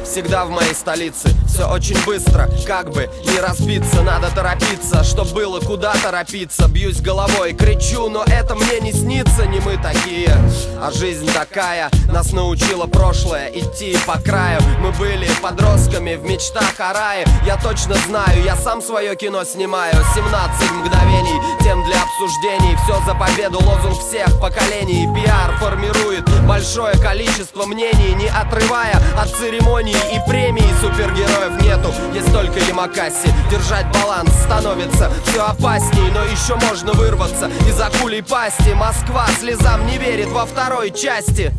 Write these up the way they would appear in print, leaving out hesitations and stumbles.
всегда в моей столице. Все очень быстро, как бы не разбиться. Надо торопиться, чтоб было куда торопиться. Бьюсь головой, кричу, но это мне не снится. Не мы такие, а жизнь такая. Нас научило прошлое идти по краю. Мы были подростками в мечтах о рае. Я точно знаю, я сам свое кино снимаю. 17 мгновений, тем для обсуждений. Все за победу, лозунг всех поколений. Пиар формирует большое количество мнений, не отрывая от церемоний и премий. Супергероев нету, есть только Ямакаси. Держать баланс становится все опасней, но еще можно вырваться из акулей пасти. Москва слезам не верит во второй части.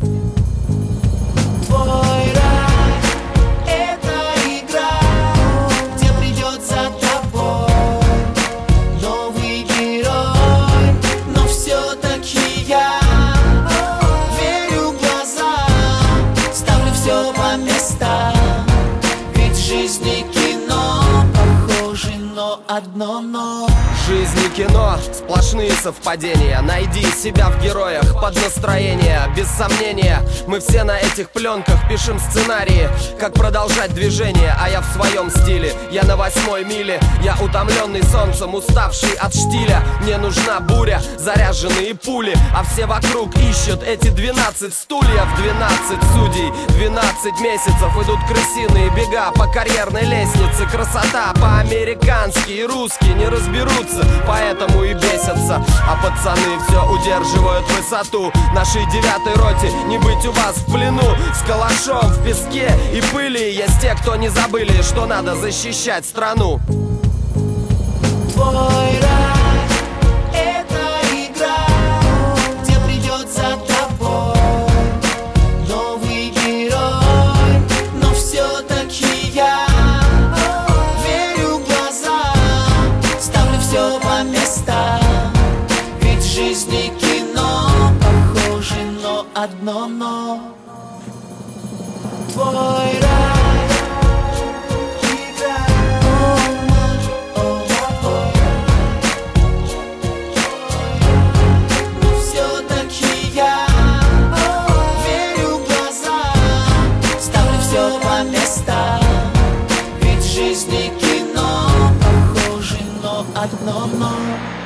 Твой рай — это игра, где придет за тобой новый герой. Но все-таки я верю в глаза, ставлю все по местам. Ведь в жизни кино похоже, но одно но. Жизнь и кино — сплошные совпадения. Найди себя в героях под настроение. Без сомнения, мы все на этих пленках пишем сценарии, как продолжать движение, а я в своем стиле. Я на 8-й миле, я утомленный солнцем, уставший от штиля. Мне нужна буря, заряженные пули, а все вокруг ищут эти 12 стульев. 12 судей, 12 месяцев идут крысиные бега по карьерной лестнице. Красота по-американски и русские не разберутся, поэтому и бесятся. А пацаны все удерживают высоту. Нашей 9-й роте не быть у вас в плену. С калашом в песке и пыли есть те, кто не забыли, что надо защищать страну. Твой рай — это игра, где придет за тобой новый герой. Но все-таки я верю в глаза, ставлю все по местам. Ведь в жизни кино похоже, но одно но. Твой рай — игра. Но все-таки я верю в глаза, ставлю все по местам. Ведь в жизни кино похоже, но одно но.